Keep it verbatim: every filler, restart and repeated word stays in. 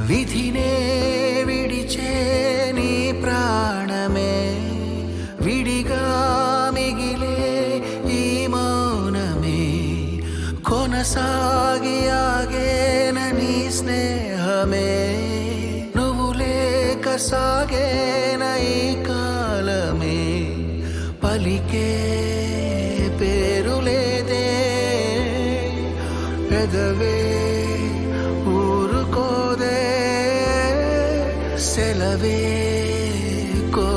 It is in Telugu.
విధినే విడిచే నీ ప్రాణమే విడిగా మిగిలే ఈ మౌనమే కొనసాగి ఆగేన నీ స్నేహమే నువ్వు లేక సాగేన ఈ కాలమే పలికే పేరులేదే పెదవే ఊరుకోదే సెలవే కో